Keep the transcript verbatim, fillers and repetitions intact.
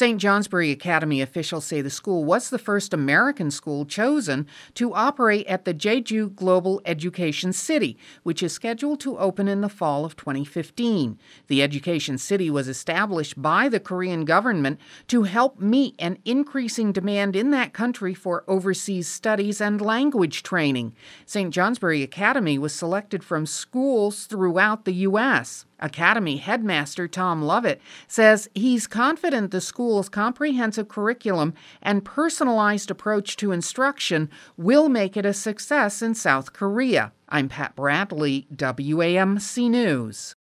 Saint Johnsbury Academy officials say the school was the first American school chosen to operate at the Jeju Global Education City, which is scheduled to open in the fall of twenty fifteen. The Education City was established by the Korean government to help meet an increasing demand in that country for overseas studies and language training. Saint Johnsbury Academy was selected from schools throughout the U S Academy headmaster Tom Lovett says he's confident the school's comprehensive curriculum and personalized approach to instruction will make it a success in South Korea. I'm Pat Bradley, W A M C News.